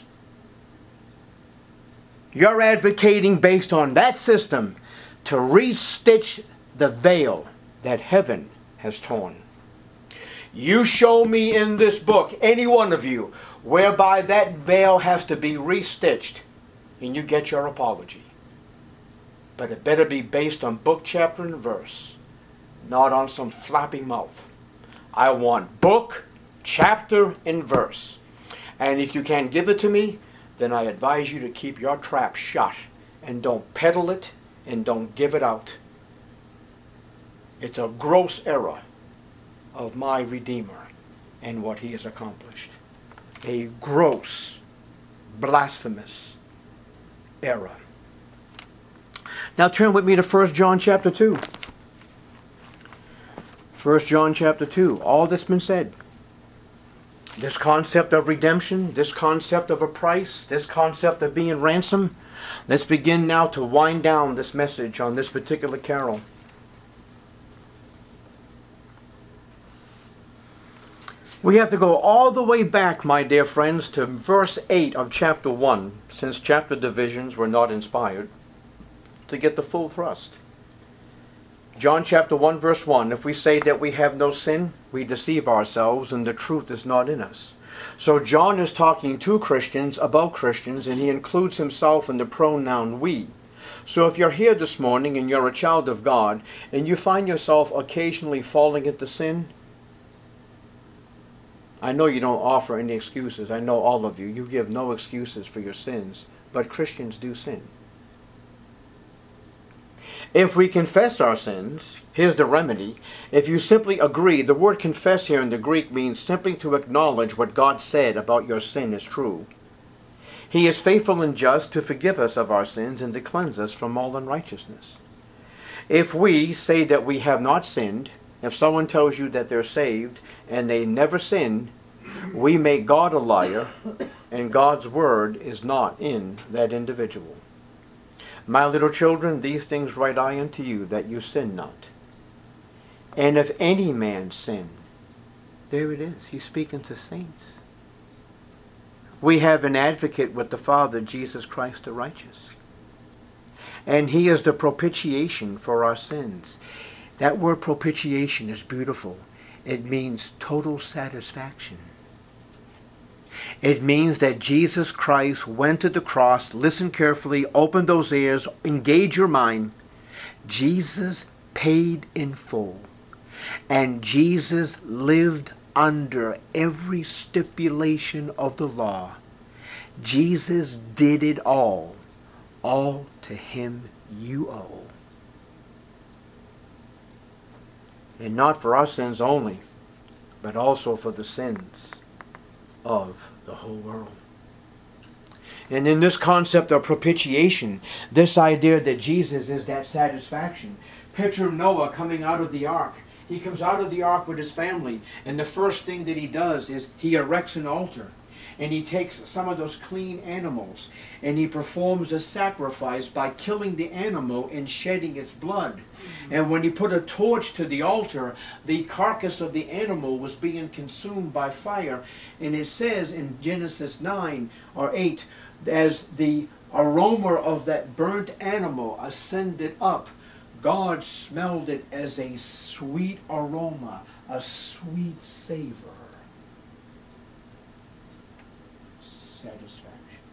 You're advocating based on that system to restitch the veil that heaven has torn. You show me in this book, any one of you, whereby that veil has to be restitched, and you get your apology. But it better be based on book, chapter, and verse, not on some flapping mouth. I want book, chapter, and verse. And if you can't give it to me, then I advise you to keep your trap shut and don't peddle it and don't give it out. It's a gross error of my Redeemer and what he has accomplished. A gross, blasphemous error. Now turn with me to First John chapter two. First John chapter two. All that's been said. This concept of redemption, this concept of a price, this concept of being ransomed. Let's begin now to wind down this message on this particular carol. We have to go all the way back, my dear friends, to verse eight of chapter one, since chapter divisions were not inspired, to get the full thrust. John chapter one, verse one, if we say that we have no sin, we deceive ourselves and the truth is not in us. So John is talking to Christians about Christians, and he includes himself in the pronoun we. So if you're here this morning and you're a child of God, and you find yourself occasionally falling into sin, I know you don't offer any excuses. I know all of you. You give no excuses for your sins. But Christians do sin. If we confess our sins, here's the remedy. If you simply agree, the word confess here in the Greek means simply to acknowledge what God said about your sin is true. He is faithful and just to forgive us of our sins and to cleanse us from all unrighteousness. If we say that we have not sinned, if someone tells you that they're saved and they never sinned, we make God a liar, and God's word is not in that individual. My little children, these things write I unto you, that you sin not. And if any man sin, there it is. He's speaking to saints. We have an advocate with the Father, Jesus Christ the righteous. And he is the propitiation for our sins. That word propitiation is beautiful. It means total satisfaction. It means that Jesus Christ went to the cross. Listen carefully, open those ears, engage your mind. Jesus paid in full. And Jesus lived under every stipulation of the law. Jesus did it all. All to him you owe. And not for our sins only, but also for the sins of the whole world. And in this concept of propitiation, this idea that Jesus is that satisfaction. Picture Noah coming out of the ark. He comes out of the ark with his family, and the first thing that he does is he erects an altar. And he takes some of those clean animals, and he performs a sacrifice by killing the animal and shedding its blood. Mm-hmm. And when he put a torch to the altar, the carcass of the animal was being consumed by fire. And it says in Genesis nine or eight, as the aroma of that burnt animal ascended up, God smelled it as a sweet aroma, a sweet savor. Satisfaction.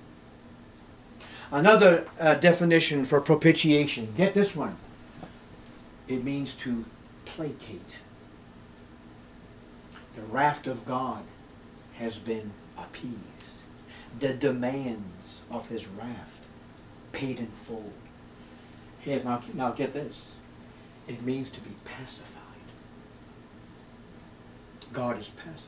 Another uh, definition for propitiation. Get this one. It means to placate. The wrath of God has been appeased. The demands of his wrath paid in full. Here, now, now get this. It means to be pacified. God is pacified.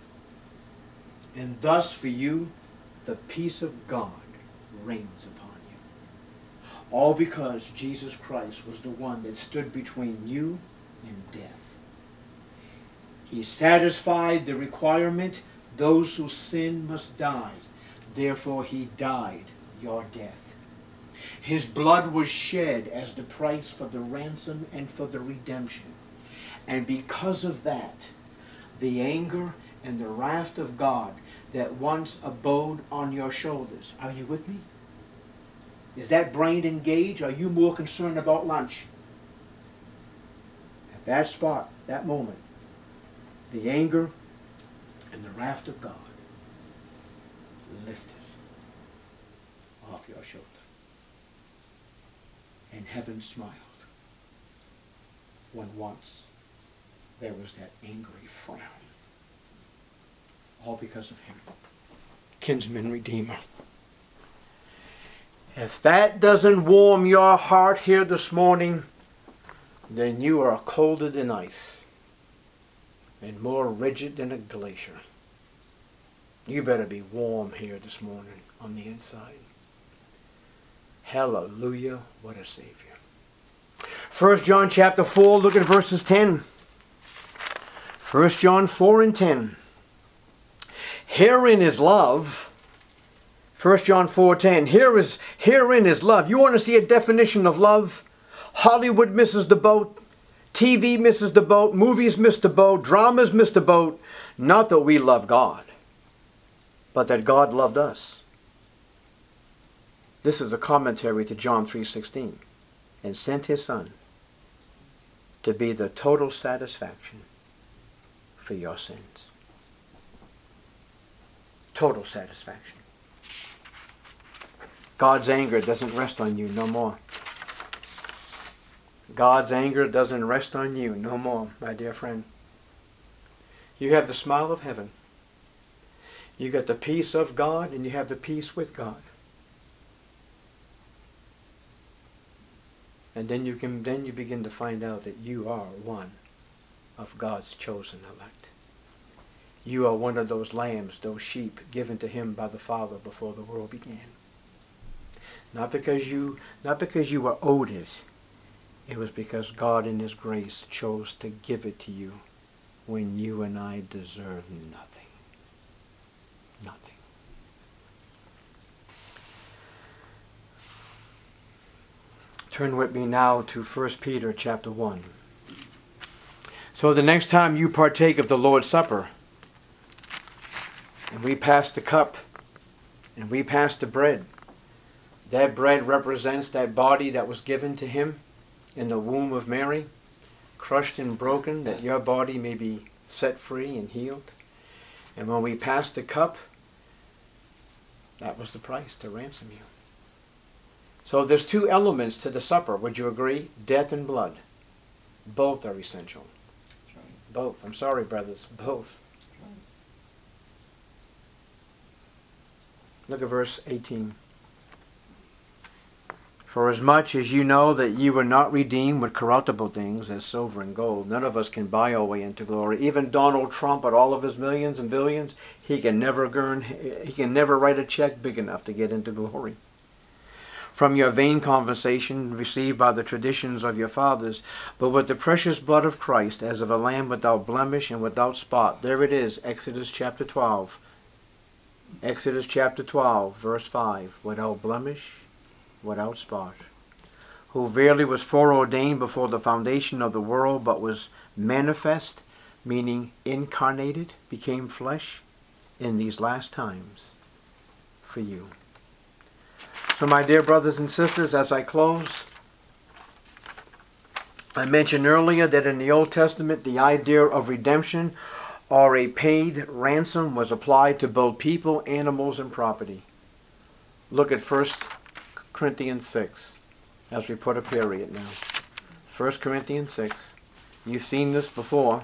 And thus for you, the peace of God reigns upon you. All because Jesus Christ was the one that stood between you and death. He satisfied the requirement, those who sin must die. Therefore he died your death. His blood was shed as the price for the ransom and for the redemption. And because of that, the anger and the wrath of God that once abode on your shoulders. Are you with me? Is that brain engaged? Are you more concerned about lunch? At that spot, that moment, the anger and the wrath of God lifted off your shoulder. And heaven smiled when once there was that angry frown. All because of him. Kinsman Redeemer. If that doesn't warm your heart here this morning, then you are colder than ice and more rigid than a glacier. You better be warm here this morning on the inside. Hallelujah, what a Savior. First John chapter four, look at verses ten. First John four and ten. Herein is love. First John four ten. Here is, herein is love. You want to see a definition of love? Hollywood misses the boat. T V misses the boat. Movies miss the boat. Dramas miss the boat. Not that we love God, but that God loved us. This is a commentary to John three sixteen. And sent his Son to be the total satisfaction for your sins. Total satisfaction. God's anger doesn't rest on you no more. God's anger doesn't rest on you no more, my dear friend. You have the smile of heaven. You got the peace of God, and you have the peace with God. And then you can then you begin to find out that you are one of God's chosen elect. You are one of those lambs, those sheep given to him by the Father before the world began. Not because you not because you were owed it. It was because God in his grace chose to give it to you when you and I deserved nothing. Nothing. Turn with me now to First Peter chapter one. So the next time you partake of the Lord's Supper, and we pass the cup, and we pass the bread, that bread represents that body that was given to him in the womb of Mary, crushed and broken, that your body may be set free and healed. And when we pass the cup, that was the price to ransom you. So there's two elements to the supper. Would you agree? Death and blood. Both are essential. Right. Both. I'm sorry, brothers. Both. Right. Look at verse eighteen. For as much as you know that you were not redeemed with corruptible things as silver and gold, none of us can buy our way into glory. Even Donald Trump, at all of his millions and billions, he can never earn, he can never write a check big enough to get into glory. From your vain conversation received by the traditions of your fathers, but with the precious blood of Christ, as of a lamb without blemish and without spot. There it is, Exodus chapter twelve. Exodus chapter twelve, verse five. Without blemish, without spot. Who verily was foreordained before the foundation of the world, but was manifest, meaning incarnated, became flesh in these last times for you. So my dear brothers and sisters, as I close, I mentioned earlier that in the Old Testament the idea of redemption or a paid ransom was applied to both people, animals, and property. Look at First Corinthians six, as we put a period now. First Corinthians six. You've seen this before.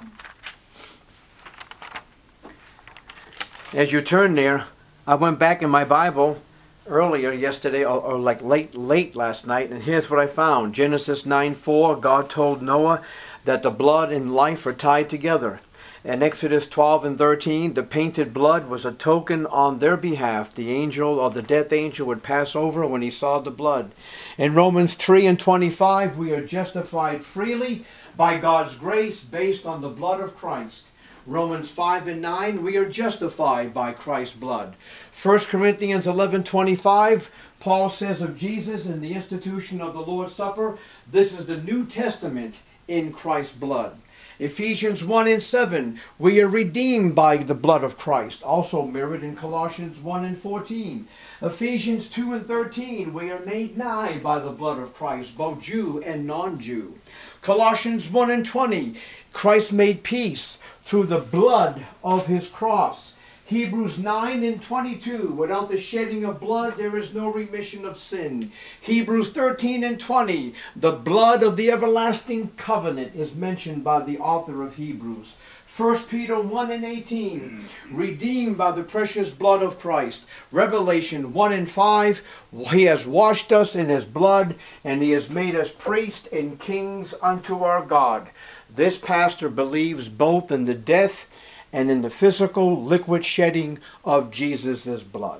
As you turn there, I went back in my Bible earlier yesterday, or, or like late late last night, and here's what I found. Genesis nine four, God told Noah that the blood and life are tied together, In Exodus twelve and thirteen, the painted blood was a token on their behalf. The angel or the death angel would pass over when he saw the blood. In Romans three and twenty-five, we are justified freely by God's grace based on the blood of Christ. Romans five and nine, we are justified by Christ's blood. First Corinthians eleven twenty-five, Paul says of Jesus in the institution of the Lord's Supper, this is the New Testament in Christ's blood. Ephesians one and seven, we are redeemed by the blood of Christ, also mirrored in Colossians one and fourteen. Ephesians two and thirteen, we are made nigh by the blood of Christ, both Jew and non-Jew. Colossians one and twenty, Christ made peace through the blood of his cross. Hebrews nine and twenty-two, without the shedding of blood there is no remission of sin. Hebrews thirteen and twenty, the blood of the everlasting covenant is mentioned by the author of Hebrews. First Peter one and eighteen, redeemed by the precious blood of Christ. Revelation one and five, he has washed us in his blood, and he has made us priests and kings unto our God. This pastor believes both in the death and in the physical liquid shedding of Jesus' blood.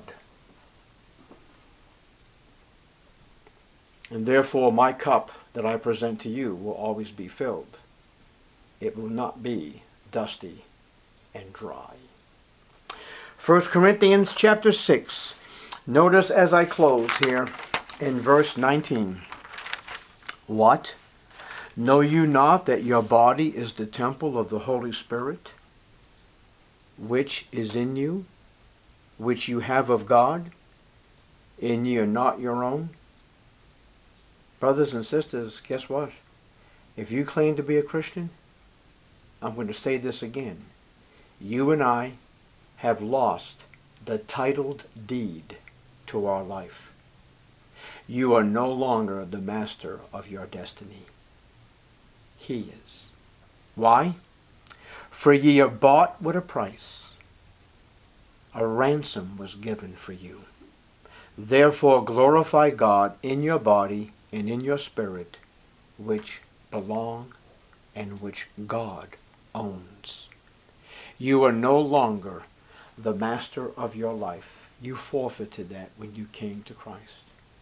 And therefore my cup that I present to you will always be filled. It will not be dusty and dry. First Corinthians chapter six. Notice as I close here in verse nineteen. What? Know you not that your body is the temple of the Holy Spirit, which is in you, which you have of God, and ye are not your own? Brothers and sisters, guess what? If you claim to be a Christian, I'm going to say this again. You and I have lost the titled deed to our life. You are no longer the master of your destiny. He is. Why? For ye are bought with a price. A ransom was given for you. Therefore glorify God in your body and in your spirit, which belong and which God owns. You are no longer the master of your life. You forfeited that when you came to Christ.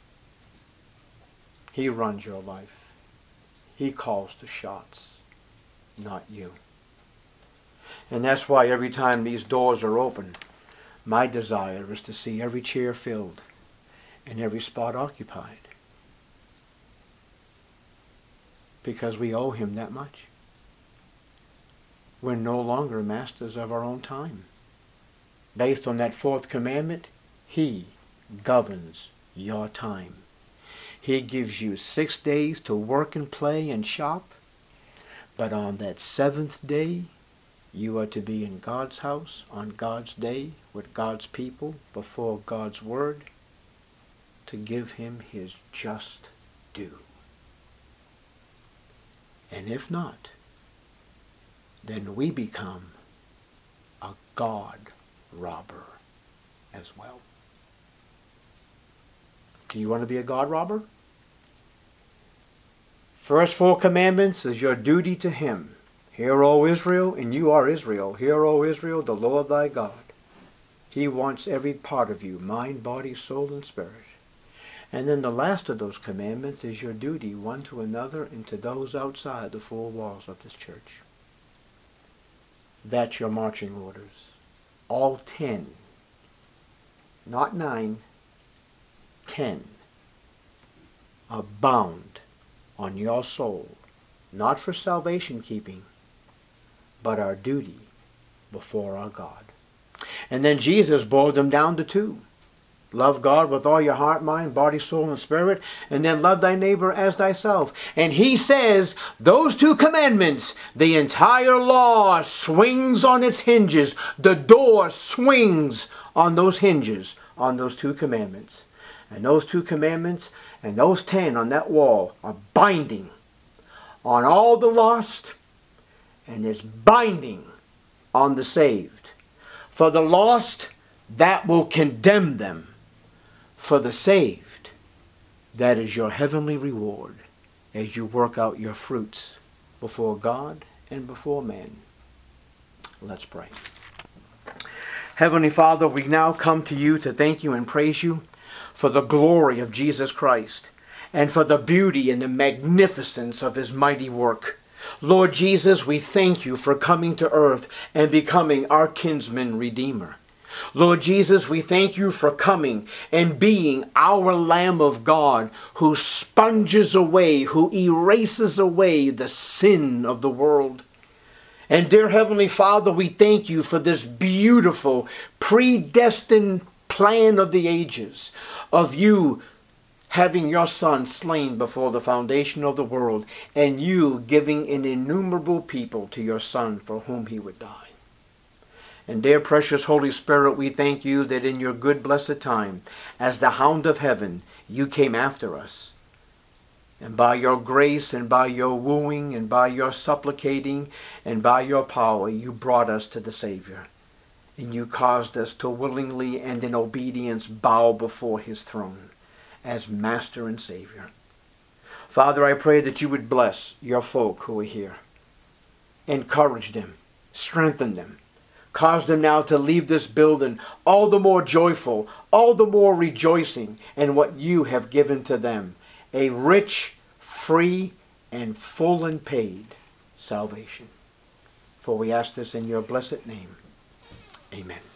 He runs your life. He calls the shots, not you. And that's why every time these doors are open, my desire is to see every chair filled and every spot occupied. Because we owe him that much. We're no longer masters of our own time. Based on that fourth commandment, he governs your time. He gives you six days to work and play and shop, but on that seventh day, you are to be in God's house on God's day with God's people before God's word to give him his just due. And if not, then we become a God robber as well. Do you want to be a God robber? First four commandments is your duty to him. Hear, O Israel, and you are Israel. Hear, O Israel, the Lord thy God. He wants every part of you, mind, body, soul, and spirit. And then the last of those commandments is your duty one to another and to those outside the four walls of this church. That's your marching orders. All ten. Not nine. Ten. Are bound on your soul, not for salvation keeping, but our duty before our God. And then Jesus boiled them down to two. Love God with all your heart, mind, body, soul, and spirit, and then love thy neighbor as thyself. And he says those two commandments, the entire law swings on its hinges. The door swings on those hinges, on those two commandments. And those two commandments and those ten on that wall are binding on all the lost, and it's binding on the saved. For the lost, that will condemn them. For the saved, that is your heavenly reward as you work out your fruits before God and before man. Let's pray. Heavenly Father, we now come to you to thank you and praise you for the glory of Jesus Christ and for the beauty and the magnificence of his mighty work. Lord Jesus, we thank you for coming to earth and becoming our kinsman redeemer. Lord Jesus, we thank you for coming and being our Lamb of God who sponges away, who erases away the sin of the world. And dear Heavenly Father, we thank you for this beautiful, predestined plan of the ages of you having your Son slain before the foundation of the world and you giving an innumerable people to your Son for whom he would die. And dear precious Holy Spirit, we thank you that in your good blessed time, as the hound of heaven, you came after us. And by your grace and by your wooing and by your supplicating and by your power, you brought us to the Savior. And you caused us to willingly and in obedience bow before his throne as Master and Savior. Father, I pray that you would bless your folk who are here. Encourage them. Strengthen them. Cause them now to leave this building all the more joyful, all the more rejoicing in what you have given to them. A rich, free, and full and paid salvation. For we ask this in your blessed name. Amen.